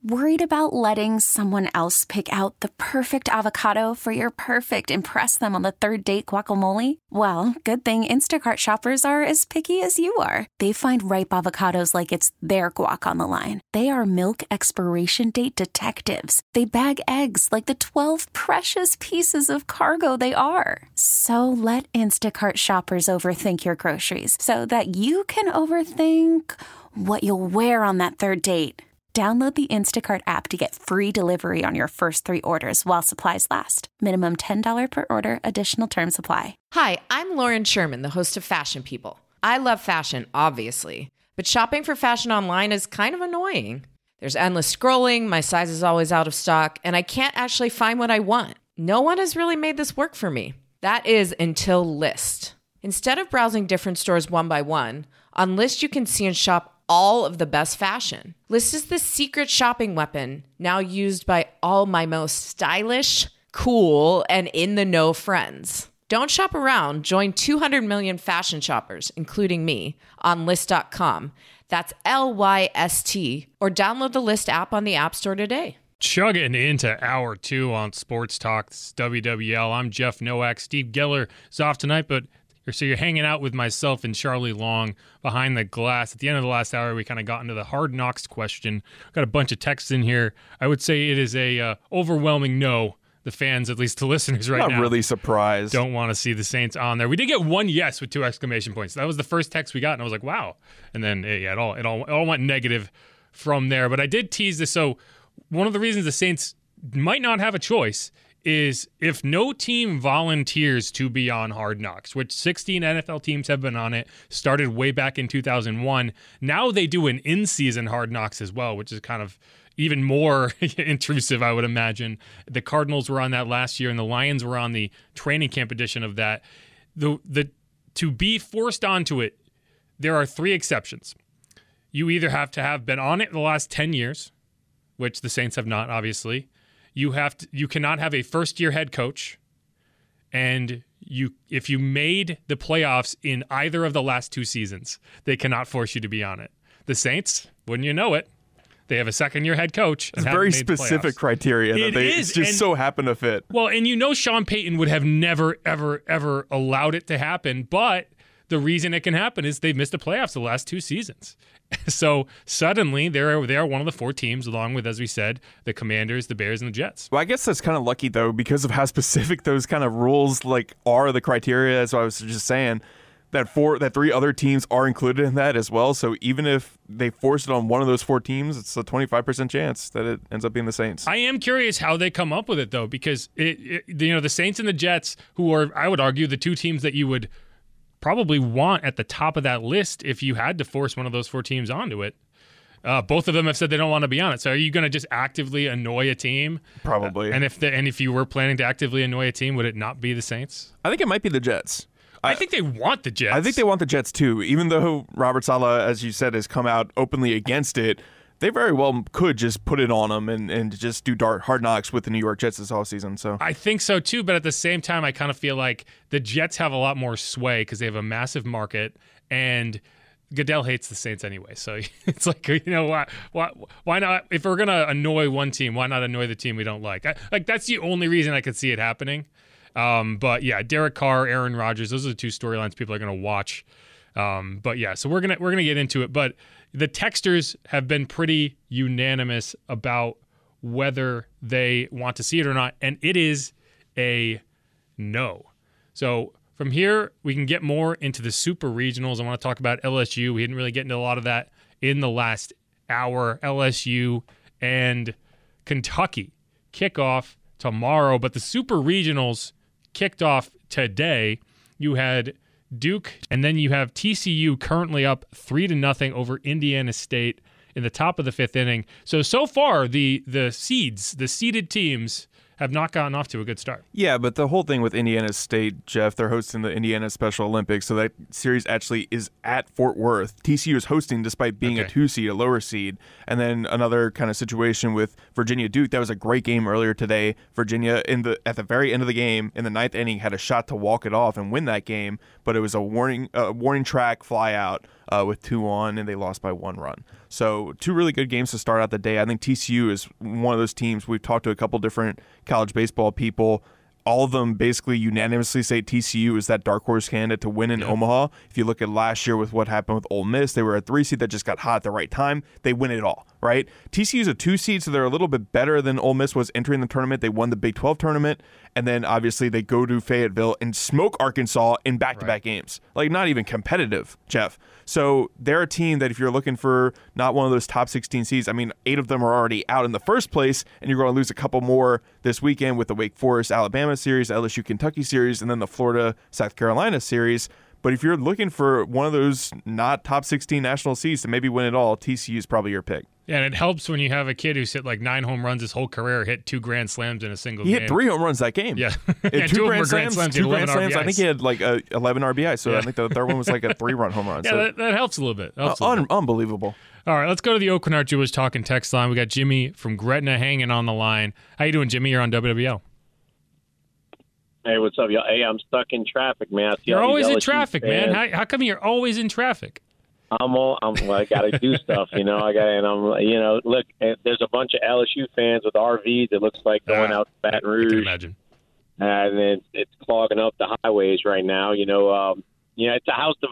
Worried about letting someone else pick out the perfect avocado for your perfect impress them on the third date guacamole? Well, good thing Instacart shoppers are as picky as you are. They find ripe avocados like it's their guac on the line. They are milk expiration date detectives. They bag eggs like the 12 precious pieces of cargo they are. So let Instacart shoppers overthink your groceries so that you can overthink what you'll wear on that third date. Download the Instacart app to get free delivery on your first 3 orders while supplies last. Minimum $10 per order. Additional terms apply. Hi, I'm Lauren Sherman, the host of Fashion People. I love fashion, obviously, but shopping for fashion online is kind of annoying. There's endless scrolling, my size is always out of stock, and I can't actually find what I want. No one has really made this work for me. That is until Lyst. Instead of browsing different stores one by one, on Lyst you can see and shop all of the best fashion. Lyst is the secret shopping weapon now used by all my most stylish, cool, and in-the-know friends. Don't shop around. Join 200 million fashion shoppers, including me, on Lyst.com. That's Lyst, or download the Lyst app on the App Store today. Chugging into hour 2 on Sports Talk. This is WWL. I'm Jeff Nowak. Steve Geller is off tonight, but so you're hanging out with myself and Charlie Long behind the glass. At the end of the last hour, we kind of got into the Hard Knocks question. Got a bunch of texts in here. I would say it is a overwhelming no. The fans, at least the listeners right now, not really surprised. Don't want to see the Saints on there. We did get one yes with 2 exclamation points. That was the first text we got, and I was like, wow. And then it all went negative from there. But I did tease this. So one of the reasons the Saints might not have a choice is if no team volunteers to be on Hard Knocks, which 16 NFL teams have been on it, started way back in 2001. Now they do an in-season Hard Knocks as well, which is kind of even more intrusive, I would imagine. The Cardinals were on that last year, and the Lions were on the training camp edition of that. To be forced onto it, there are 3 exceptions. You either have to have been on it the last 10 years, which the Saints have not, obviously. You cannot have a first-year head coach, and if you made the playoffs in either of the last 2 seasons, they cannot force you to be on it. The Saints, wouldn't you know it, they have a second-year head coach. It's very specific criteria that it's just so happen to fit. Well, and Sean Payton would have never, ever, ever allowed it to happen, but the reason it can happen is they've missed the playoffs the last 2 seasons. So suddenly they're one of the 4 teams, along with, as we said, the Commanders, the Bears, and the Jets. Well, I guess that's kind of lucky, though, because of how specific those kind of rules are, the criteria, as I was just saying, that 3 other teams are included in that as well. So even if they force it on one of those 4 teams, it's a 25% chance that it ends up being the Saints. I am curious how they come up with it, though, because the Saints and the Jets, who are, I would argue, the 2 teams that you would probably want at the top of that list if you had to force one of those 4 teams onto it. Both of them have said they don't want to be on it. So are you going to just actively annoy a team? Probably. And if you were planning to actively annoy a team, would it not be the Saints? I think it might be the Jets. I think they want the Jets. I think they want the Jets too. Even though Robert Saleh, as you said, has come out openly against it, they very well could just put it on them and just do Hard Knocks with the New York Jets this offseason. So I think so too, but at the same time, I kind of feel like the Jets have a lot more sway because they have a massive market, and Goodell hates the Saints anyway. So it's like, why not? If we're gonna annoy one team, why not annoy the team we don't like? That's the only reason I could see it happening. But yeah, Derek Carr, Aaron Rodgers, those are the 2 storylines people are gonna watch. But yeah, so we're gonna get into it, but the texters have been pretty unanimous about whether they want to see it or not, and it is a no. So from here, we can get more into the super regionals. I want to talk about LSU. We didn't really get into a lot of that in the last hour. LSU and Kentucky kick off tomorrow, but the super regionals kicked off today. You had Duke, and then you have TCU currently up 3-0 over Indiana State in the top of the 5th inning. So far, the seeded teams have not gotten off to a good start. Yeah, but the whole thing with Indiana State, Jeff, they're hosting the Indiana Special Olympics, so that series actually is at Fort Worth. TCU is hosting despite being a 2 seed, a lower seed. And then another kind of situation with Virginia Duke. That was a great game earlier today. Virginia, at the very end of the game, in the 9th inning, had a shot to walk it off and win that game, but it was a warning track fly out with 2-1, and they lost by 1 run. So 2 really good games to start out the day. I think TCU is one of those teams. We've talked to a couple different college baseball people. All of them basically unanimously say TCU is that dark horse candidate to win in Omaha. If you look at last year with what happened with Ole Miss, they were a 3 seed that just got hot at the right time. They win it all, right? TCU is a 2 seed, so they're a little bit better than Ole Miss was entering the tournament. They won the Big 12 tournament, and then obviously they go to Fayetteville and smoke Arkansas in back-to-back games. Like, not even competitive, Jeff. So they're a team that if you're looking for not one of those top 16 seeds, I mean, 8 of them are already out in the first place, and you're going to lose a couple more this weekend with the Wake Forest-Alabama series, LSU-Kentucky series, and then the Florida-South Carolina series. But if you're looking for one of those not top 16 national seeds to maybe win it all, TCU is probably your pick. Yeah, and it helps when you have a kid who's hit like 9 home runs his whole career, hit 2 grand slams in a single game. He hit 3 home runs that game. Yeah. Yeah, 2 grand slams, 2 grand slams. RBIs. I think he had like 11 RBIs, so I think the third one was like a 3-run home run. Yeah, So that helps a little bit. unbelievable. All right, let's go to the Oak Arch Jewish Talking text line. We got Jimmy from Gretna hanging on the line. How you doing, Jimmy? You're on WWL. Hey, what's up, y'all? Hey, I'm stuck in traffic, man. You're always in traffic, man. How come you're always in traffic? Well, I got to do stuff, look, there's a bunch of LSU fans with RVs. It looks like going out to Baton Rouge. I can imagine. And it's clogging up the highways right now. It's a house of.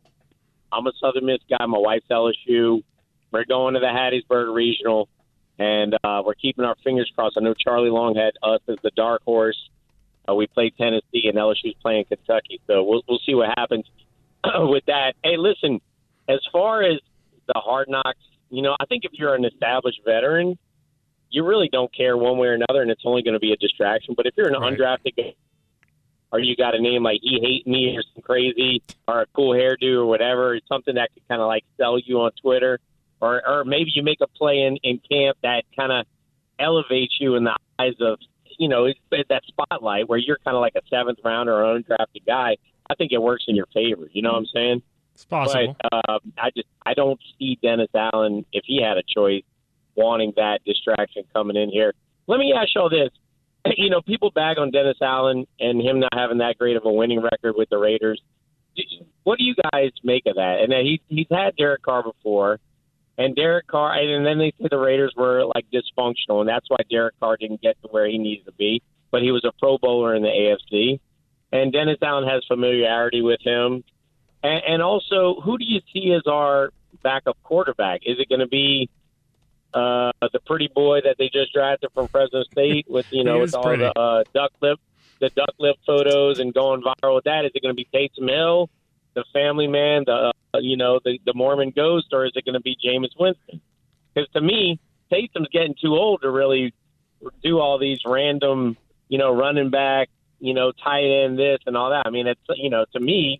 I'm a Southern Miss guy. My wife's LSU. We're going to the Hattiesburg Regional, and we're keeping our fingers crossed. I know Charlie Long had us as the dark horse. We played Tennessee, and LSU's playing Kentucky. So we'll see what happens with that. Hey, listen. As far as the hard knocks, I think if you're an established veteran, you really don't care one way or another, and it's only going to be a distraction. But if you're an undrafted guy, or you got a name like He Hate Me or some crazy or a cool hairdo or whatever, it's something that could kind of like sell you on Twitter. Or maybe you make a play in camp that kind of elevates you in the eyes of, it's that spotlight where you're kind of like a 7th rounder or undrafted guy. I think it works in your favor. You know what I'm saying? It's possible. But I don't see Dennis Allen, if he had a choice, wanting that distraction coming in here. Let me ask y'all this. People bag on Dennis Allen and him not having that great of a winning record with the Raiders. What do you guys make of that? And he's had Derek Carr before, and Derek Carr, and then they say the Raiders were like dysfunctional, and that's why Derek Carr didn't get to where he needed to be. But he was a Pro Bowler in the AFC, and Dennis Allen has familiarity with him. And also, who do you see as our backup quarterback? Is it going to be the pretty boy that they just drafted from Fresno State with with all the duck lip photos and going viral with that? Is it going to be Taysom Hill, the family man, the Mormon ghost, or is it going to be Jameis Winston? Because to me, Taysom's getting too old to really do all these random, running back, tight end this and all that. I mean, it's to me.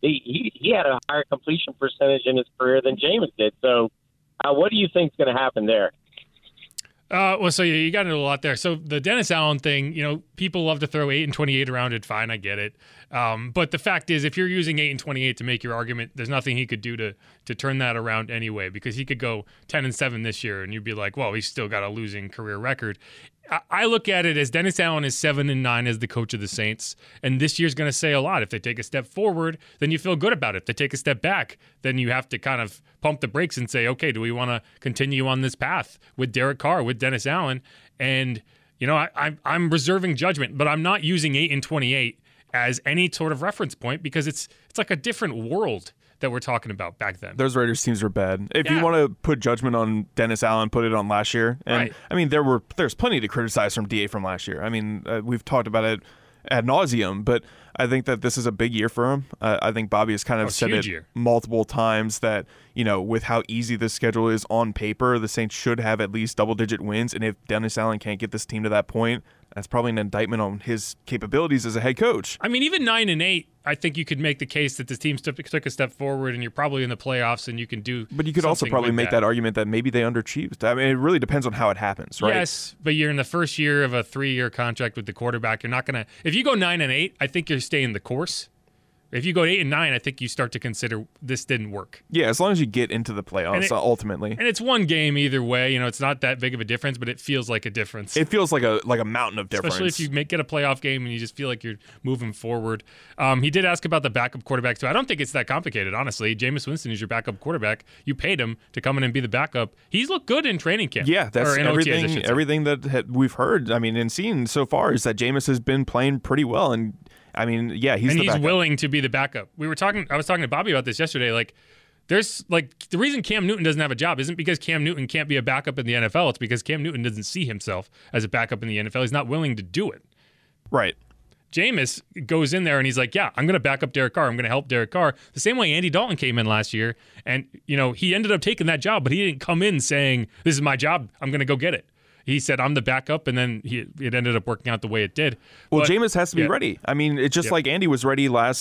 He had a higher completion percentage in his career than Jameis did. So what do you think is going to happen there? So you got into a lot there. So the Dennis Allen thing, people love to throw 8 and 28 around it. Fine, I get it. But the fact is, if you're using 8 and 28 to make your argument, there's nothing he could do to turn that around anyway, because he could go 10 and 7 this year, and you'd be like, well, he's still got a losing career record. I look at it as Dennis Allen is 7 and 9 as the coach of the Saints, and this year's going to say a lot. If they take a step forward, then you feel good about it. If they take a step back, then you have to kind of pump the brakes and say, okay, do we want to continue on this path with Derek Carr, with Dennis Allen? And I'm reserving judgment, but I'm not using 8 and 28 as any sort of reference point, because it's like a different world that we're talking about back then. Those Raiders teams were bad. If you want to put judgment on Dennis Allen, put it on last year. And right. I mean, there's plenty to criticize from DA from last year. I mean, we've talked about it ad nauseum, but I think that this is a big year for him. I think Bobby has kind of said it multiple times that, with how easy the schedule is on paper, the Saints should have at least double-digit wins. And if Dennis Allen can't get this team to that point, that's probably an indictment on his capabilities as a head coach. I mean, even 9 and 8, I think you could make the case that this team took a step forward, and you're probably in the playoffs, and you can do. But you could also probably make that argument that maybe they underachieved. I mean, it really depends on how it happens, right? Yes, but you're in the first year of a 3-year contract with the quarterback. You're not gonna. If you go 9 and 8, I think you're staying the course. If you go 8-9, I think you start to consider this didn't work. Yeah, as long as you get into the playoffs, ultimately. And it's one game either way. It's not that big of a difference, but it feels like a difference. It feels like a mountain of difference. Especially if you get a playoff game and you just feel like you're moving forward. He did ask about the backup quarterback, too. I don't think it's that complicated, honestly. Jameis Winston is your backup quarterback. You paid him to come in and be the backup. He's looked good in training camp. Yeah, that's OTAs, everything that we've heard. I mean, and seen so far is that Jameis has been playing pretty well. And I mean, yeah, he's willing to be the backup. I was talking to Bobby about this yesterday. Like, there's the reason Cam Newton doesn't have a job isn't because Cam Newton can't be a backup in the NFL. It's because Cam Newton doesn't see himself as a backup in the NFL. He's not willing to do it. Right. Jameis goes in there and he's like, yeah, I'm going to back up Derek Carr. I'm going to help Derek Carr. The same way Andy Dalton came in last year, and he ended up taking that job, but he didn't come in saying, this is my job, I'm going to go get it. He said, I'm the backup, and then it ended up working out the way it did. Well, Jameis has to be ready. I mean, it's just like Andy was ready when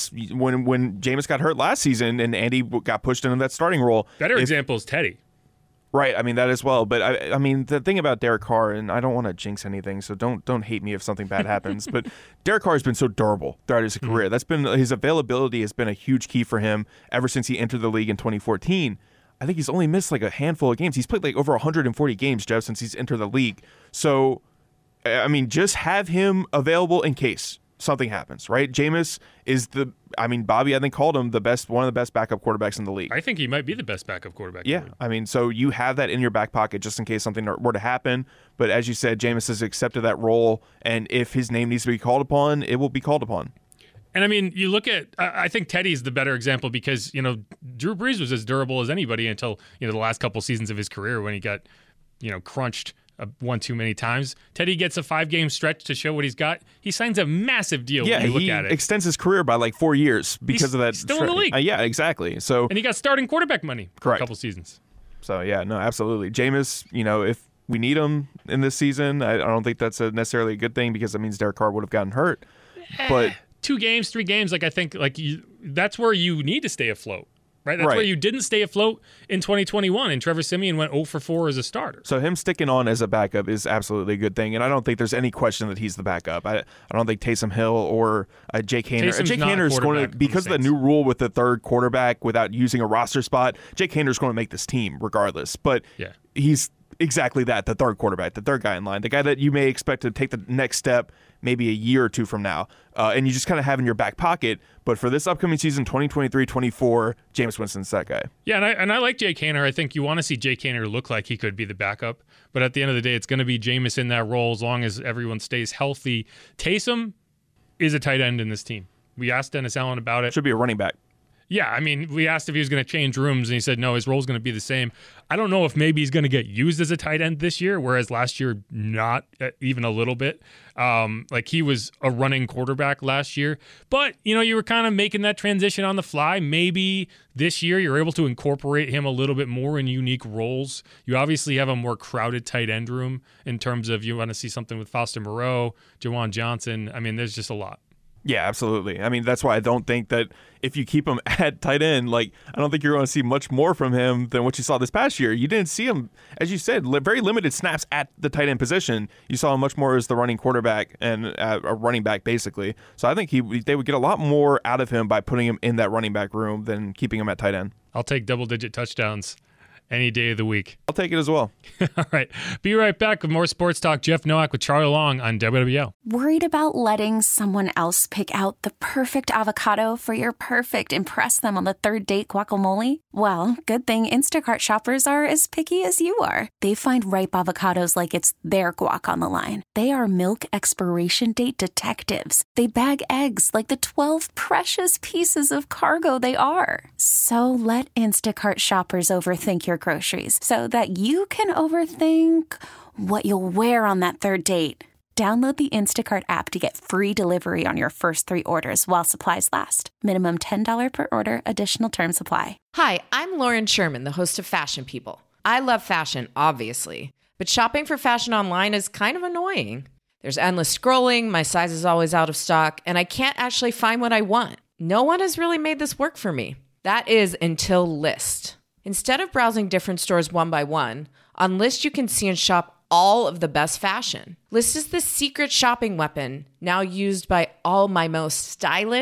Jameis got hurt last season and Andy got pushed into that starting role. Better example is Teddy. Right, I mean, that as well. But, I mean, the thing about Derek Carr, and I don't want to jinx anything, so don't hate me if something bad happens, but Derek Carr has been so durable throughout his career. That's been his availability has been a huge key for him ever since he entered the league in 2014. I think he's only missed like a handful of games. He's played like over 140 games, Jeff, since he's entered the league. So, I mean, just have him available in case something happens, right? Jameis is Bobby, I think, called him one of the best backup quarterbacks in the league. I think he might be the best backup quarterback. Yeah, I mean, so you have that in your back pocket just in case something were to happen. But as you said, Jameis has accepted that role, and if his name needs to be called upon, it will be called upon. And I mean, you look at, I think Teddy's the better example because, Drew Brees was as durable as anybody until, the last couple seasons of his career when he got, crunched one too many times. Teddy gets a 5-game stretch to show what he's got. He signs a massive deal when you look at it. He extends his career by like 4 years because of that. Still in the league. Yeah, exactly. So and he got starting quarterback money for a couple seasons. So, yeah, no, absolutely. Jameis, if we need him in this season, I don't think that's necessarily a good thing because that means Derek Carr would have gotten hurt. But 2 games, 3 games, I think that's where you need to stay afloat, right? That's where you didn't stay afloat in 2021, and Trevor Siemian went 0 for 4 as a starter. So him sticking on as a backup is absolutely a good thing, and I don't think there's any question that he's the backup. I don't think Taysom Hill or Jake Haener. Jake Haener is going to, because of the new rule with the third quarterback without using a roster spot, Jake Haener is going to make this team regardless. But he's exactly that, the third quarterback, the third guy in line, the guy that you may expect to take the next step maybe a year or 2 from now. And you just kind of have in your back pocket. But for this upcoming season, 2023-24, Jameis Winston's that guy. Yeah, and I like Jake Haener. I think you want to see Jake Haener look like he could be the backup. But at the end of the day, it's going to be Jameis in that role as long as everyone stays healthy. Taysom is a tight end in this team. We asked Dennis Allen about it. Should be a running back. Yeah, I mean, we asked if he was going to change rooms, and he said no, his role's going to be the same. I don't know if maybe he's going to get used as a tight end this year, whereas last year, not even a little bit. Like he was a running quarterback last year. But, you were kind of making that transition on the fly. Maybe this year you're able to incorporate him a little bit more in unique roles. You obviously have a more crowded tight end room in terms of you want to see something with Foster Moreau, Jawan Johnson. I mean, there's just a lot. Yeah, absolutely. I mean, that's why I don't think that if you keep him at tight end, I don't think you're going to see much more from him than what you saw this past year. You didn't see him, as you said, very limited snaps at the tight end position. You saw him much more as the running quarterback and a running back, basically. So I think they would get a lot more out of him by putting him in that running back room than keeping him at tight end. I'll take double-digit touchdowns any day of the week. I'll take it as well. All right. Be right back with more Sports Talk. Jeff Nowak with Charlie Long on WWL. Worried about letting someone else pick out the perfect avocado for your perfect impress them on the third date guacamole? Well, good thing Instacart shoppers are as picky as you are. They find ripe avocados like it's their guac on the line. They are milk expiration date detectives. They bag eggs like the 12 precious pieces of cargo they are. So let Instacart shoppers overthink your groceries so that you can overthink what you'll wear on that third date. Download the Instacart app to get free delivery on your first 3 orders while supplies last. Minimum $10 per order. Additional terms apply. Hi, I'm Lauren Sherman, the host of Fashion People. I love fashion, obviously, but shopping for fashion online is kind of annoying. There's endless scrolling, my size is always out of stock, and I can't actually find what I want. No one has really made this work for me. That is until Lyst. Instead of browsing different stores one by one, on Lyst you can see and shop all of the best fashion. Lyst is the secret shopping weapon now used by all my most stylish,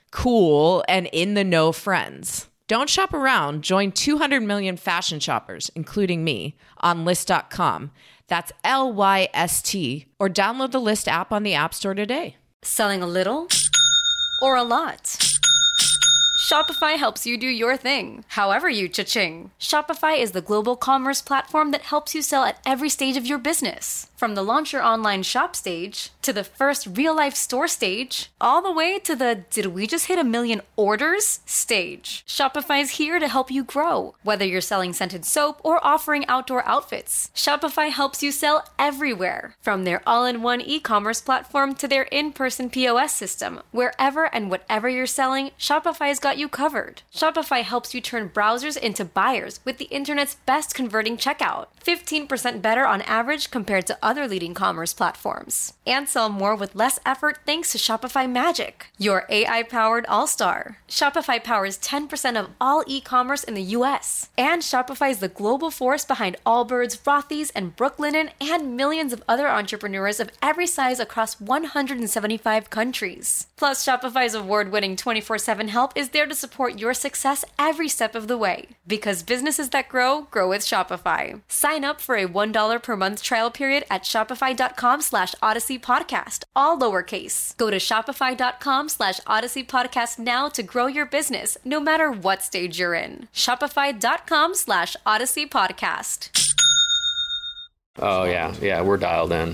cool, and in-the-know friends. Don't shop around. Join 200 million fashion shoppers, including me, on Lyst.com. That's LYST. Or download the Lyst app on the App Store today. Selling a little or a lot? Shopify helps you do your thing, however you cha-ching. Shopify is the global commerce platform that helps you sell at every stage of your business. From the launch your online shop stage, to the first real-life store stage, all the way to the did we just hit 1 million orders stage. Shopify's here to help you grow. Whether you're selling scented soap or offering outdoor outfits, Shopify helps you sell everywhere. From their all-in-one e-commerce platform to their in-person POS system, wherever and whatever you're selling, Shopify's got you covered. Shopify helps you turn browsers into buyers with the internet's best converting checkout. 15% better on average compared to other leading commerce platforms. And sell more with less effort thanks to Shopify Magic, your AI-powered all-star. Shopify powers 10% of all e-commerce in the U.S. And Shopify is the global force behind Allbirds, Rothy's, and Brooklinen, and millions of other entrepreneurs of every size across 175 countries. Plus, Shopify's award-winning 24/7 help is there to support your success every step of the way. Because businesses that grow, grow with Shopify. Sign up for a $1 per month trial period at shopify.com/Odyssey Podcast, all lowercase. Go to shopify.com/Odyssey Podcast now to grow your business, no matter what stage you're in. Shopify.com/Odyssey Podcast. Oh yeah, we're dialed in.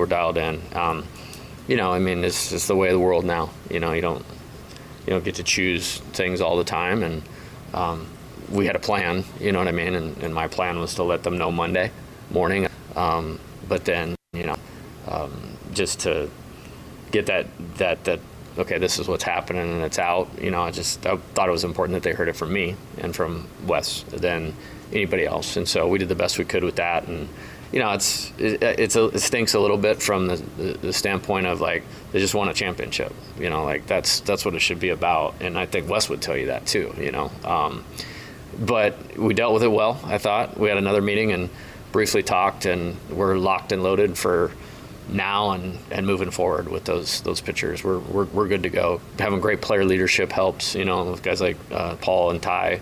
It's just the way of the world now. You don't get to choose things all the time, and we had a plan, you know what I mean? And my plan was to let them know Monday morning. But then, just to get that okay, this is what's happening and it's out, I thought it was important that they heard it from me and from Wes than anybody else. And so we did the best we could with that. And, it stinks a little bit from the standpoint of like, they just won a championship, that's what it should be about. And I think Wes would tell you that too, but we dealt with it well. I thought we had another meeting and briefly talked, and we're locked and loaded for now and moving forward with those pitchers. We're good to go. Having great player leadership helps, with guys like Paul and Ty,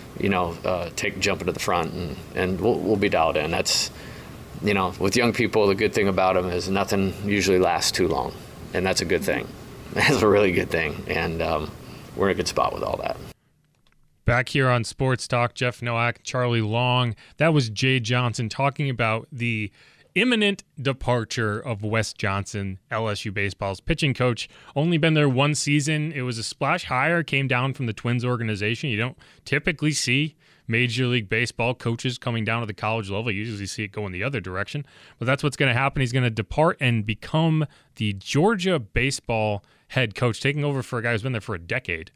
jumping to the front, and we'll be dialed in. That's, with young people, the good thing about them is nothing usually lasts too long, and that's a good thing. That's a really good thing, and we're in a good spot with all that. Back here on Sports Talk, Jeff Nowak, Charlie Long. That was Jay Johnson talking about the imminent departure of Wes Johnson, LSU baseball's pitching coach. Only been there one season. It was a splash hire, came down from the Twins organization. You don't typically see Major League Baseball coaches coming down to the college level. You usually see it going the other direction. But that's what's going to happen. He's going to depart and become the Georgia baseball head coach, taking over for a guy who's been there for a decade.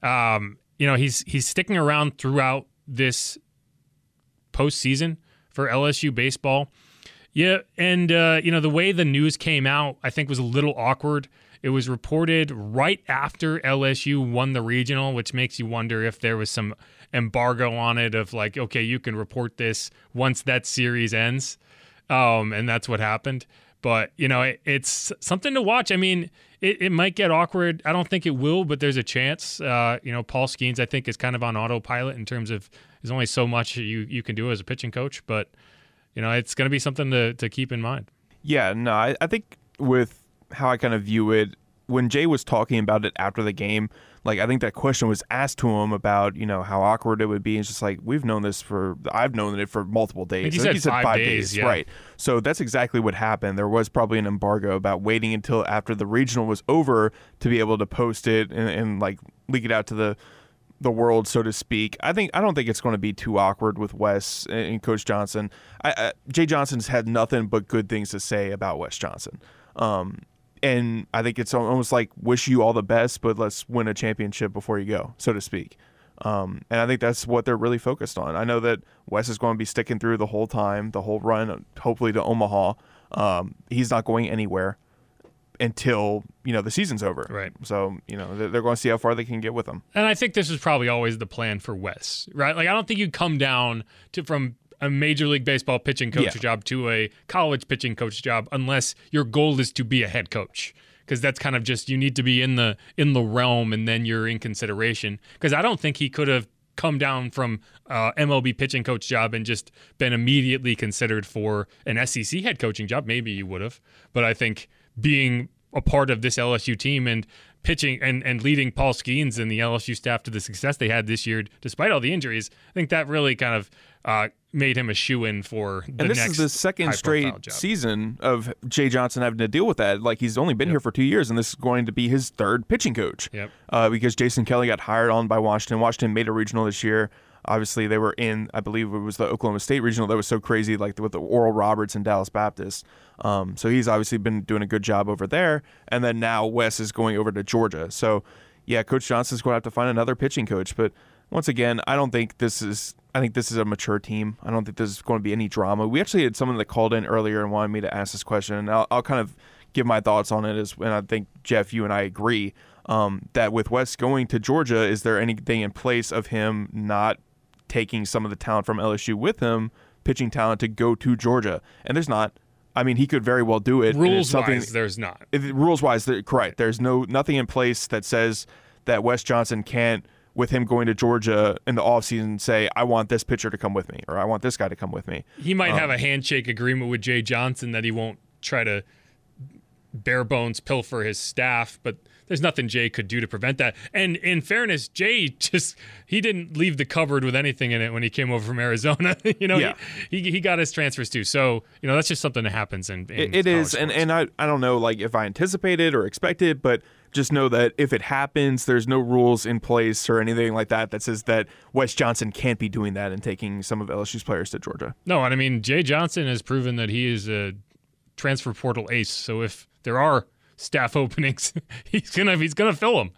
He's sticking around throughout this postseason for LSU baseball. Yeah, and the way the news came out, I think, was a little awkward. It was reported right after LSU won the regional, which makes you wonder if there was some embargo on it of like, okay, you can report this once that series ends, and that's what happened. But, it's something to watch. I mean, it might get awkward. I don't think it will, but there's a chance. Paul Skeens, I think, is kind of on autopilot in terms of there's only so much you can do as a pitching coach. But, it's going to be something to keep in mind. Yeah, no, I think with how I kind of view it, when Jay was talking about it after the game, like I think that question was asked to him about, how awkward it would be. It's just like, I've known it for multiple days. I think he said 5 days, yeah. Right. So that's exactly what happened. There was probably an embargo about waiting until after the regional was over to be able to post it and like leak it out to the world, so to speak. I don't think it's going to be too awkward with Wes and Coach Johnson. Jay Johnson's had nothing but good things to say about Wes Johnson. And I think it's almost like wish you all the best, but let's win a championship before you go, so to speak. And I think that's what they're really focused on. I know that Wes is going to be sticking through the whole time, the whole run, hopefully to Omaha. He's not going anywhere until, the season's over. Right. So, they're going to see how far they can get with him. And I think this is probably always the plan for Wes, right? Like, I don't think you come down from a Major League Baseball pitching coach job to a college pitching coach job unless your goal is to be a head coach. because that's kind of just, you need to be in the realm and then you're in consideration. Because I don't think he could have come down from MLB pitching coach job and just been immediately considered for an SEC head coaching job. Maybe you would have, but I think being a part of this LSU team and pitching and leading Paul Skeens and the LSU staff to the success they had this year, despite all the injuries, I think that really kind of made him a shoo-in for the next. And this is the second straight season of Jay Johnson having to deal with that. Like, he's only been here for 2 years, and this is going to be his third pitching coach. Yep. Because Jason Kelly got hired on by Washington. Washington made a regional this year. Obviously, they were in, I believe it was the Oklahoma State regional that was so crazy, like with the Oral Roberts and Dallas Baptist. So he's obviously been doing a good job over there. And then now Wes is going over to Georgia. So, yeah, Coach Johnson's going to have to find another pitching coach. But once again, I think this is a mature team. I don't think there's going to be any drama. We actually had someone that called in earlier and wanted me to ask this question. And I'll kind of give my thoughts on it, and I think, Jeff, you and I agree that with Wes going to Georgia, is there anything in place of him not taking some of the talent from LSU with him, pitching talent, to go to Georgia? And there's not. I mean, he could very well do it. Rules-wise, there's not. Rules-wise, correct. There's nothing in place that says that Wes Johnson can't, with him going to Georgia in the offseason, say, I want this pitcher to come with me, or I want this guy to come with me. He might have a handshake agreement with Jay Johnson that he won't try to bare bones pilfer his staff, but there's nothing Jay could do to prevent that. And in fairness, Jay he didn't leave the cupboard with anything in it when he came over from Arizona. He got his transfers too. So, that's just something that happens in it is, sports. And I don't know, like, if I anticipated or expected, but just know that if it happens, there's no rules in place or anything like that says that Wes Johnson can't be doing that and taking some of LSU's players to Georgia. No, and I mean, Jay Johnson has proven that he is a transfer portal ace. So if there are staff openings, he's gonna fill them.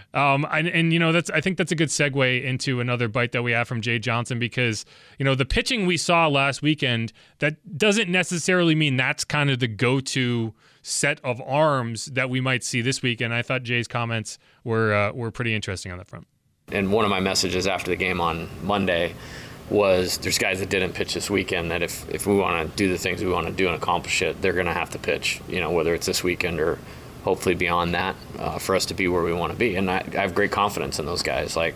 I think that's a good segue into another bite that we have from Jay Johnson, because the pitching we saw last weekend, that doesn't necessarily mean that's kind of the go-to set of arms that we might see this week. And I thought Jay's comments were pretty interesting on that front. And one of my messages after the game on Monday was, there's guys that didn't pitch this weekend that if we want to do the things we want to do and accomplish it, they're going to have to pitch, whether it's this weekend or hopefully beyond that, for us to be where we want to be. And I have great confidence in those guys. Like,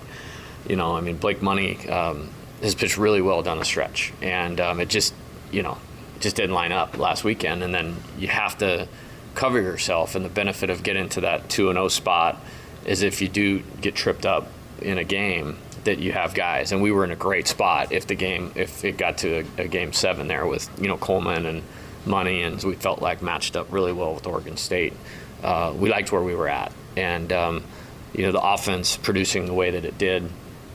Blake Money has pitched really well down the stretch, and it just didn't line up last weekend. And then you have to cover yourself, and the benefit of getting to that 2-0 spot is if you do get tripped up in a game, that you have guys. And we were in a great spot if it got to a game 7 there with Coleman and Money, and we felt like matched up really well with Oregon State. We liked where we were at, and the offense producing the way that it did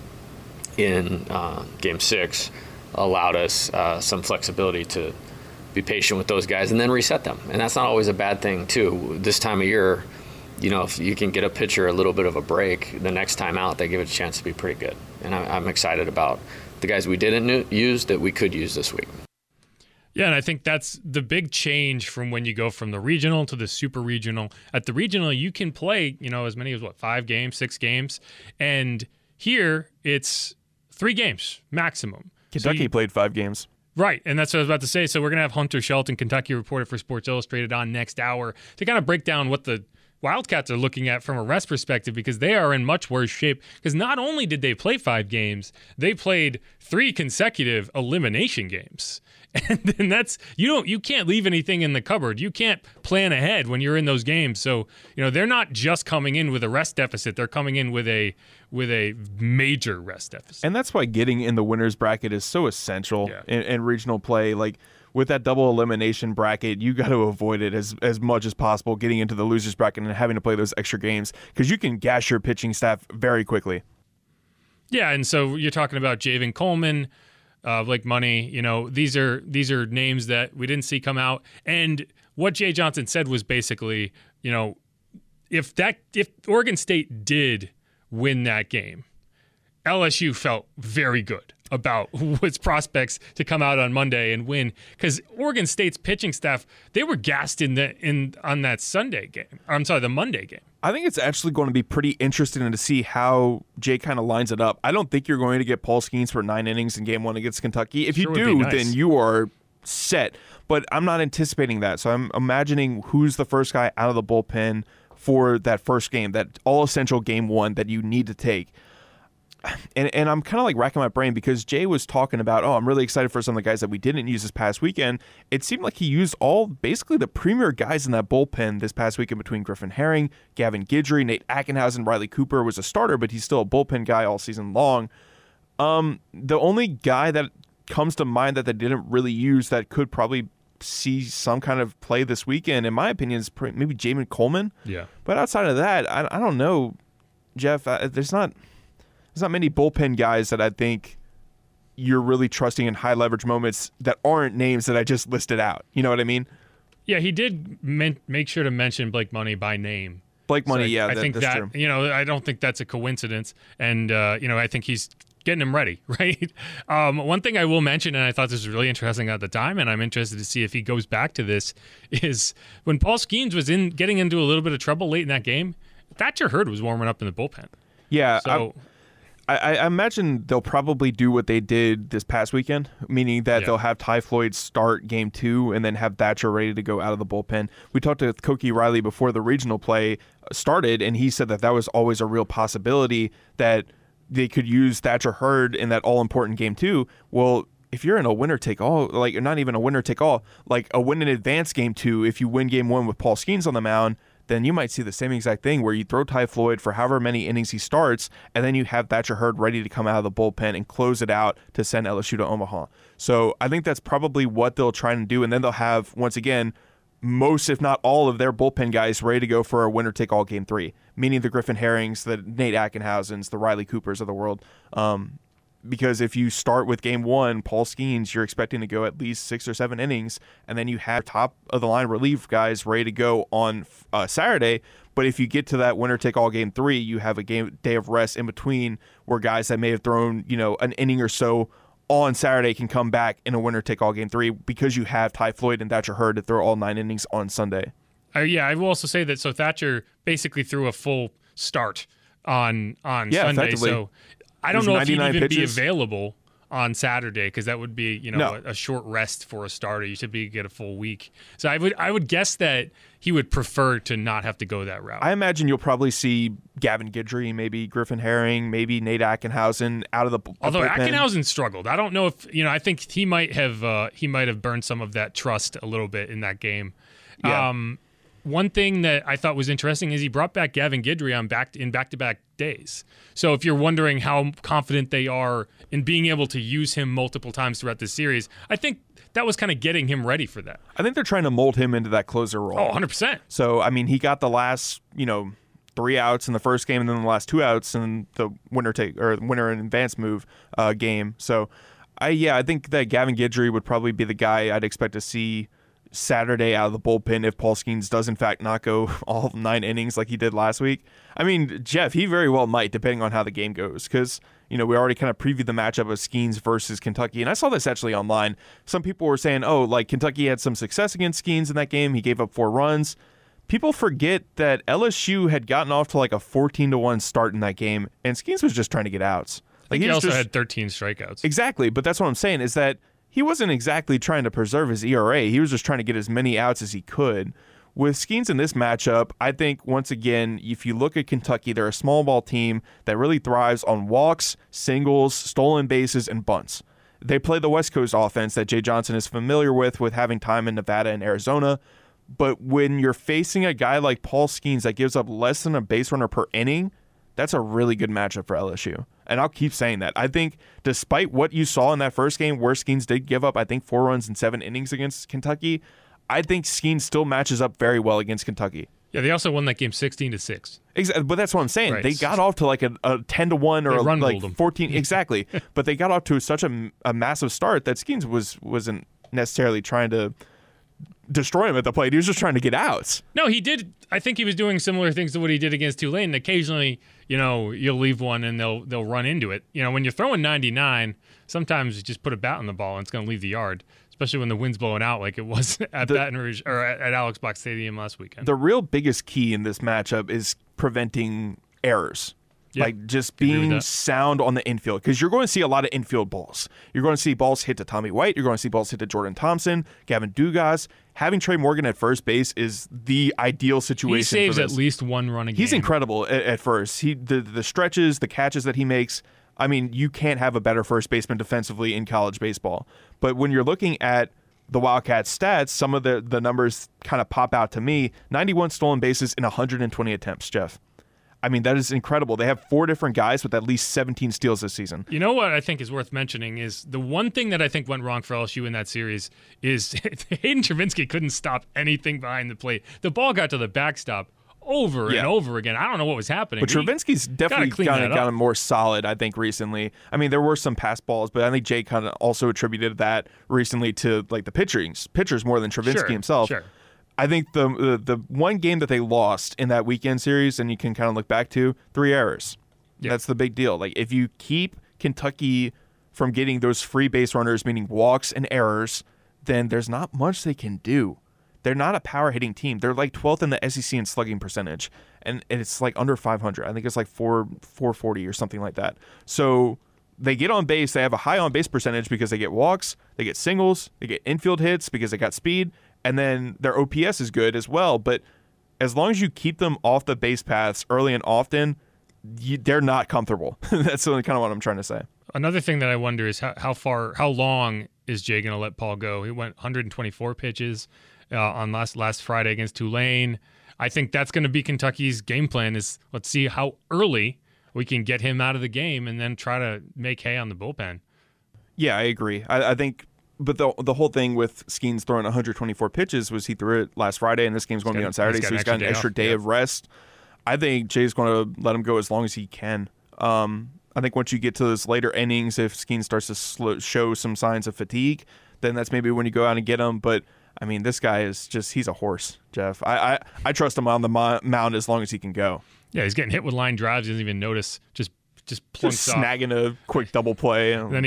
in game 6 allowed us some flexibility to be patient with those guys and then reset them. And that's not always a bad thing too. This time of year, if you can get a pitcher a little bit of a break, the next time out they give it a chance to be pretty good. And I'm excited about the guys we didn't use that we could use this week. Yeah, and I think that's the big change from when you go from the regional to the super regional. At the regional, you can play, as many as 5 games, 6 games. And here, it's 3 games maximum. Kentucky played 5 games. Right, and that's what I was about to say. So we're going to have Hunter Shelton, Kentucky reporter for Sports Illustrated, on next hour to kind of break down what the Wildcats are looking at from a rest perspective, because they are in much worse shape. Because not only did they play 5 games, they played 3 consecutive elimination games. And then you can't leave anything in the cupboard. You can't plan ahead when you're in those games. So, they're not just coming in with a rest deficit. They're coming in with a major rest deficit. And that's why getting in the winner's bracket is so essential in regional play. Like, with that double elimination bracket, you got to avoid it as much as possible, getting into the loser's bracket and having to play those extra games, because you can gash your pitching staff very quickly. Yeah, and so you're talking about Javen Coleman, Blake Money. These are names that we didn't see come out. And what Jay Johnson said was basically, if Oregon State did win that game, LSU felt very good about its prospects to come out on Monday and win, because Oregon State's pitching staff, they were gassed on that Sunday game. I'm sorry, the Monday game. I think it's actually going to be pretty interesting to see how Jay kind of lines it up. I don't think you're going to get Paul Skeens for 9 innings in game 1 against Kentucky. If you do, then you are set, but I'm not anticipating that. So I'm imagining who's the first guy out of the bullpen for that first game, that all-essential game one that you need to take. And I'm kind of like racking my brain because Jay was talking about, I'm really excited for some of the guys that we didn't use this past weekend. It seemed like he used basically the premier guys in that bullpen this past weekend between Griffin Herring, Gavin Guidry, Nate Ackenhausen, Riley Cooper was a starter, but he's still a bullpen guy all season long. The only guy that comes to mind that they didn't really use that could probably see some kind of play this weekend, in my opinion, is maybe Jamin Coleman. Yeah. But outside of that, I don't know, Jeff. There's not many bullpen guys that I think you're really trusting in high leverage moments that aren't names that I just listed out. You know what I mean? Yeah, he did make sure to mention Blake Money by name. Blake Money, so I think that's true. I don't think that's a coincidence. And, I think he's getting him ready, right? One thing I will mention, and I thought this was really interesting at the time, and I'm interested to see if he goes back to this, is when Paul Skeens was getting into a little bit of trouble late in that game, Thatcher Hurd was warming up in the bullpen. Yeah, so I imagine they'll probably do what they did this past weekend, meaning that they'll have Ty Floyd start game 2 and then have Thatcher ready to go out of the bullpen. We talked to Koki Riley before the regional play started, and he said that was always a real possibility that they could use Thatcher Hurd in that all-important game 2. Well, if you're in a winner-take-all, like not even a winner-take-all, like a win-in-advance game 2, if you win game 1 with Paul Skeens on the mound, then you might see the same exact thing where you throw Ty Floyd for however many innings he starts, and then you have Thatcher Hurd ready to come out of the bullpen and close it out to send LSU to Omaha. So I think that's probably what they'll try and do, and then they'll have, once again, most, if not all, of their bullpen guys ready to go for a winner-take-all game 3, meaning the Griffin Herrings, the Nate Ackenhausens, the Riley Coopers of the world. Because if you start with game 1, Paul Skeens, you're expecting to go at least 6 or 7 innings, and then you have top-of-the-line relief guys ready to go on Saturday. But if you get to that winner-take-all game 3, you have a day of rest in between where guys that may have thrown, an inning or so on Saturday can come back in a winner-take-all game 3 because you have Ty Floyd and Thatcher Hurd to throw all 9 innings on Sunday. I will also say that Thatcher basically threw a full start on Sunday. So I don't know if he'd even be available on Saturday because that would be, a short rest for a starter. You should get a full week. So I would guess that he would prefer to not have to go that route. I imagine you'll probably see Gavin Guidry, maybe Griffin Herring, maybe Nate Ackenhausen out of the Although bullpen. Ackenhausen struggled. I don't know if, I think he might have burned some of that trust a little bit in that game. Yeah. One thing that I thought was interesting is he brought back Gavin Guidry in back-to-back days. So if you're wondering how confident they are in being able to use him multiple times throughout the series, I think that was kind of getting him ready for that. I think they're trying to mold him into that closer role. Oh, 100%. So, he got the last, 3 outs in the first game and then the last 2 outs in the winner in advance move game. So, I think that Gavin Guidry would probably be the guy I'd expect to see Saturday out of the bullpen if Paul Skeens does in fact not go all 9 innings like he did last week. Jeff, he very well might, depending on how the game goes, because we already kind of previewed the matchup of Skeens versus Kentucky, and I saw this actually online. Some people were saying, Kentucky had some success against Skeens in that game. He gave up 4 runs. People forget that LSU had gotten off to like a 14-1 start in that game, and Skeens was just trying to get outs. He also had 13 strikeouts. Exactly, but that's what I'm saying is that he wasn't exactly trying to preserve his ERA. He was just trying to get as many outs as he could. With Skeens in this matchup, I think, once again, if you look at Kentucky, they're a small ball team that really thrives on walks, singles, stolen bases, and bunts. They play the West Coast offense that Jay Johnson is familiar with having time in Nevada and Arizona. But when you're facing a guy like Paul Skeens that gives up less than a base runner per inning, that's a really good matchup for LSU. And I'll keep saying that. I think despite what you saw in that first game where Skeens did give up, 4 runs in 7 innings against Kentucky, I think Skeens still matches up very well against Kentucky. Yeah, they also won that game 16-6. Exactly, but that's what I'm saying. Right. They got off to like a 10-1 or like 14. Exactly, but they got off to such a massive start that Skeens wasn't necessarily trying to destroy him at the plate. He was just trying to get outs. No, he did. I think he was doing similar things to what he did against Tulane. Occasionally, you'll leave one and they'll run into it. When you're throwing 99, sometimes you just put a bat on the ball and it's going to leave the yard, especially when the wind's blowing out like it was at Baton Rouge or at Alex Box Stadium last weekend. The real biggest key in this matchup is preventing errors. Like just being sound on the infield, because you're going to see a lot of infield balls. You're going to see balls hit to Tommy White. You're going to see balls hit to Jordan Thompson, Gavin Dugas. Having Trey Morgan at first base is the ideal situation. He saves for this. at least one run a game. He's incredible at first. The stretches, the catches that he makes. I mean, you can't have a better first baseman defensively in college baseball. But when you're looking at the Wildcats stats, some of the numbers kind of pop out to me. 91 stolen bases in 120 attempts, Jeff. I mean, that is incredible. They have 4 different guys with at least 17 steals this season. You know what I think is worth mentioning is the one thing that I think went wrong for LSU in that series is Hayden Travinski couldn't stop anything behind the plate. The ball got to the backstop over and over again. I don't know what was happening. But Travinski's definitely gotten more solid, I think, recently. I mean, there were some pass balls, but I think Jay kind of also attributed that recently to like the pitchers more than Travinski himself. Sure. I think the one game that they lost in that weekend series, and you can kind of look back to, 3 errors. Yeah. That's the big deal. Like if you keep Kentucky from getting those free base runners, meaning walks and errors, then there's not much they can do. They're not a power hitting team. They're like 12th in the SEC in slugging percentage, and it's like under 500. I think it's like 440 or something like that. So they get on base. They have a high on base percentage because they get walks, they get singles, they get infield hits because they got speed. And then their OPS is good as well. But as long as you keep them off the base paths early and often, they're not comfortable. That's kind of what I'm trying to say. Another thing that I wonder is how long is Jay going to let Paul go? He went 124 pitches on last Friday against Tulane. I think that's going to be Kentucky's game plan is let's see how early we can get him out of the game and then try to make hay on the bullpen. Yeah, I agree. I think. But the whole thing with Skeens throwing 124 pitches was he threw it last Friday, and this game's going to be on Saturday, so he's got an extra day of rest. I think Jay's going to let him go as long as he can. I think once you get to those later innings, if Skeens starts to show some signs of fatigue, then that's maybe when you go out and get him. But, I mean, this guy is he's a horse, Jeff. I trust him on the mound as long as he can go. Yeah, he's getting hit with line drives. He doesn't even notice. Just snagging a quick double play. Then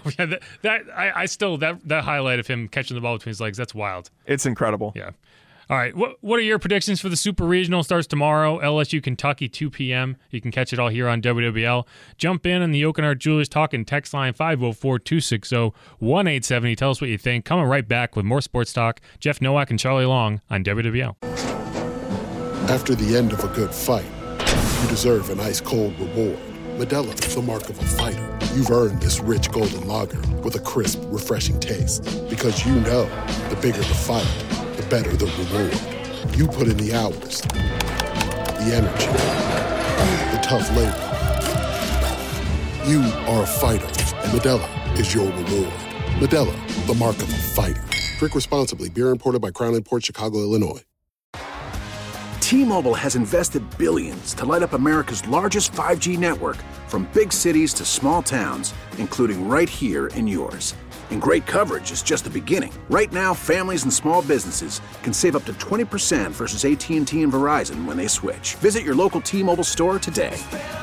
that highlight of him catching the ball between his legs, that's wild. It's incredible. Yeah. All right. What are your predictions for the Super Regional? Starts tomorrow. LSU, Kentucky, 2 p.m. You can catch it all here on WWL. Jump in on the Oakenhart Jewelers Talk and text line 504-260-1870. Tell us what you think. Coming right back with more sports talk. Jeff Nowak and Charlie Long on WWL. After the end of a good fight, you deserve an ice-cold reward. Modelo is the mark of a fighter. You've earned this rich golden lager with a crisp, refreshing taste. Because you know, the bigger the fight, the better the reward. You put in the hours, the energy, the tough labor. You are a fighter, and Modelo is your reward. Modelo, the mark of a fighter. Drink responsibly. Beer imported by Crown Imports, Chicago, Illinois. T-Mobile has invested billions to light up America's largest 5G network, from big cities to small towns, including right here in yours. And great coverage is just the beginning. Right now, families and small businesses can save up to 20% versus AT&T and Verizon when they switch. Visit your local T-Mobile store today.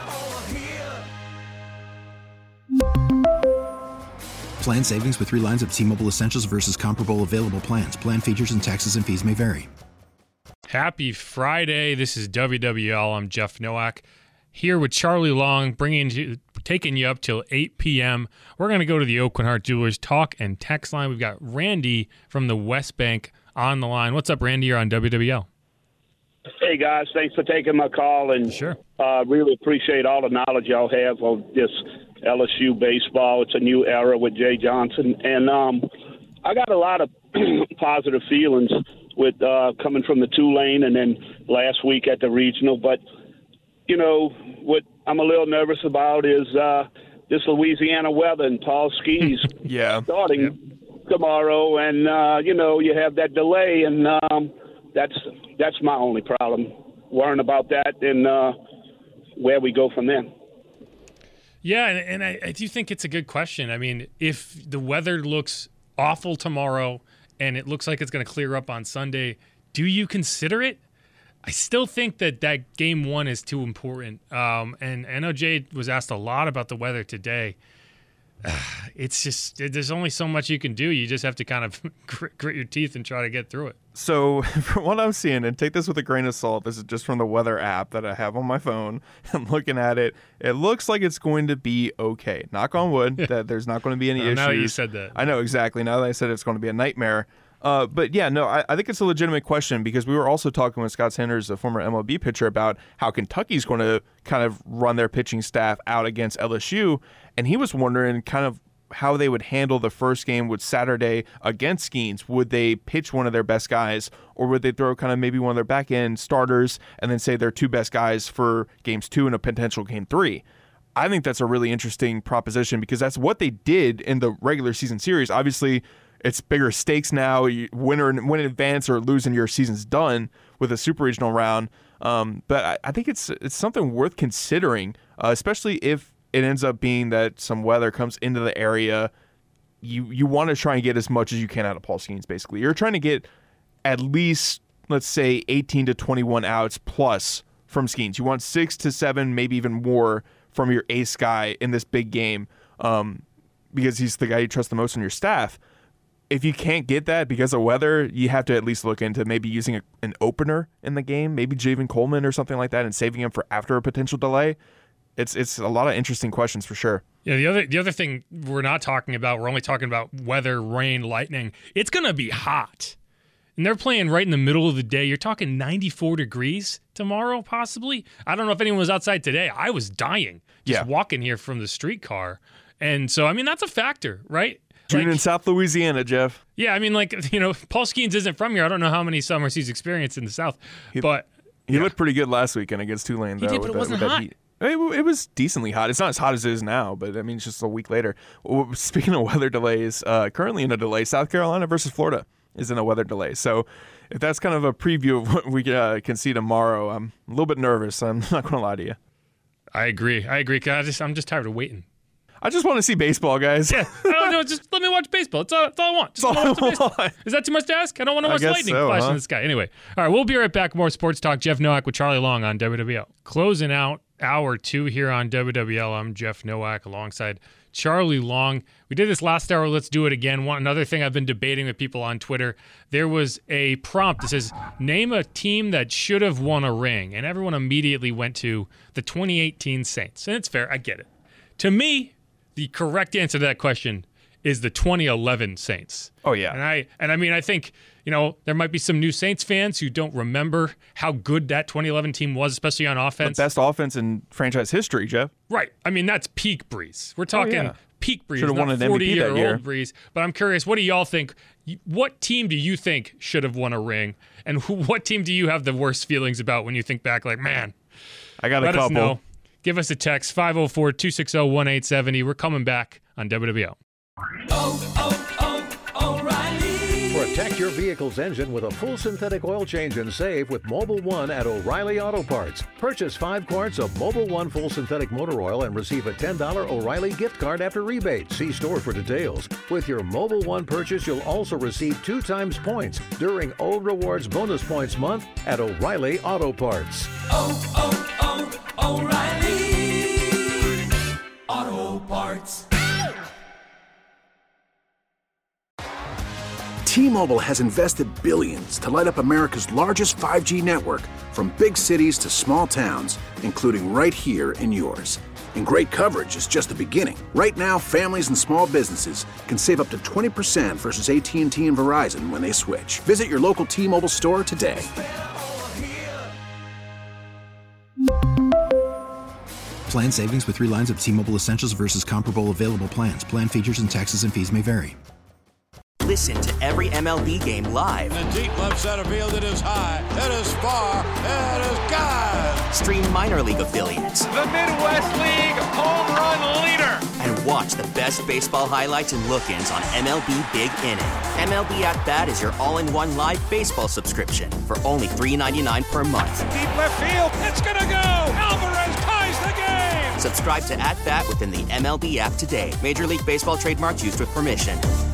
Plan savings with 3 lines of T-Mobile Essentials versus comparable available plans. Plan features and taxes and fees may vary. Happy Friday. This is WWL. I'm Jeff Nowak here with Charlie Long, taking you up till 8 p.m. We're going to go to the Oakenhart Jewelers Talk and text line. We've got Randy from the West Bank on the line. What's up, Randy? You're on WWL. Hey, guys. Thanks for taking my call. And sure. Really appreciate all the knowledge y'all have of this LSU baseball. It's a new era with Jay Johnson. And I got a lot of positive feelings with coming from the Tulane and then last week at the regional. But, you know, what I'm a little nervous about is this Louisiana weather and Paul Skeens starting tomorrow. And, you know, you have that delay, and that's my only problem, worrying about that and where we go from there. Yeah, and I do think it's a good question. I mean, if the weather looks awful tomorrow and it looks like it's going to clear up on Sunday, do you consider it? I still think that game one is too important. And I know Jay was asked a lot about the weather today. It's just, there's only so much you can do. You just have to kind of grit your teeth and try to get through it. So from what I'm seeing, and take this with a grain of salt, this is just from the weather app that I have on my phone. I'm looking at it. It looks like it's going to be okay. Knock on wood, that there's not going to be any issues. Now you said that. I know, exactly. Now that I said it's going to be a nightmare. But yeah, no, I think it's a legitimate question, because we were also talking with Scott Sanders, a former MLB pitcher, about how Kentucky's going to kind of run their pitching staff out against LSU. And he was wondering kind of how they would handle the first game with Saturday against Skeens. Would they pitch one of their best guys, or would they throw kind of maybe one of their back end starters and then say their two best guys for games 2 and a potential game 3? I think that's a really interesting proposition, because that's what they did in the regular season series. Obviously, it's bigger stakes now. You win in advance or lose and your season's done with a super regional round. But I think it's something worth considering, especially if it ends up being that some weather comes into the area. You want to try and get as much as you can out of Paul Skeens, basically. You're trying to get at least, let's say, 18 to 21 outs plus from Skeens. You want 6 to 7, maybe even more from your ace guy in this big game, because he's the guy you trust the most on your staff. If you can't get that because of weather, you have to at least look into maybe using an opener in the game, maybe Javen Coleman or something like that, and saving him for after a potential delay. It's a lot of interesting questions for sure. Yeah, the other thing we're not talking about, we're only talking about weather, rain, lightning. It's going to be hot. And they're playing right in the middle of the day. You're talking 94 degrees tomorrow, possibly. I don't know if anyone was outside today. I was dying just walking here from the streetcar. And so, I mean, that's a factor, right? June in South Louisiana, Jeff. Yeah, I mean, Paul Skeens isn't from here. I don't know how many summers he's experienced in the South. But he looked pretty good last weekend against Tulane, though. He did, but it wasn't hot. It was decently hot. It's not as hot as it is now, but I mean, it's just a week later. Speaking of weather delays, currently in a delay, South Carolina versus Florida is in a weather delay. So if that's kind of a preview of what we can see tomorrow, I'm a little bit nervous. I'm not going to lie to you. I agree. I'm just tired of waiting. I just want to see baseball, guys. Yeah. No, just let me watch baseball. That's all I want. Just want to watch baseball. Is that too much to ask? I don't want to watch lightning flash in the sky. Anyway, all right, we'll be right back. More sports talk. Jeff Nowak with Charlie Long on WWL. Closing out hour 2 here on WWL. I'm Jeff Nowak alongside Charlie Long. We did this last hour. Let's do it again. Another thing I've been debating with people on Twitter, there was a prompt that says, name a team that should have won a ring. And everyone immediately went to the 2018 Saints. And it's fair. I get it. To me, the correct answer to that question is the 2011 Saints. Oh, yeah. And I think, there might be some new Saints fans who don't remember how good that 2011 team was, especially on offense. The best offense in franchise history, Jeff. Right. I mean, that's peak Breeze. We're talking peak Breeze, not won an 40-year-old Breeze. But I'm curious, what do y'all think? What team do you think should have won a ring? And what team do you have the worst feelings about when you think back, like, man, I got a couple. Let us know. Give us a text, 504-260-1870. We're coming back on WWL. O'Reilly. Protect your vehicle's engine with a full synthetic oil change and save with Mobil 1 at O'Reilly Auto Parts. Purchase 5 quarts of Mobil 1 full synthetic motor oil and receive a $10 O'Reilly gift card after rebate. See store for details. With your Mobil 1 purchase, you'll also receive 2 times points during O Rewards Bonus Points Month at O'Reilly Auto Parts. O'Reilly Auto Parts. T-Mobile has invested billions to light up America's largest 5G network, from big cities to small towns, including right here in yours. And great coverage is just the beginning. Right now, families and small businesses can save up to 20% versus AT&T and Verizon when they switch. Visit your local T-Mobile store today. Plan savings with 3 lines of T-Mobile Essentials versus comparable available plans. Plan features and taxes and fees may vary. Listen to every MLB game live. In the deep left center field, it is high, it is far, it is gone. Stream minor league affiliates. The Midwest League home run leader. And watch the best baseball highlights and look-ins on MLB Big Inning. MLB At Bat is your all-in-one live baseball subscription for only $3.99 per month. Deep left field, it's gonna go. Alvarez ties the game. Subscribe to At Bat within the MLB app today. Major League Baseball trademarks used with permission.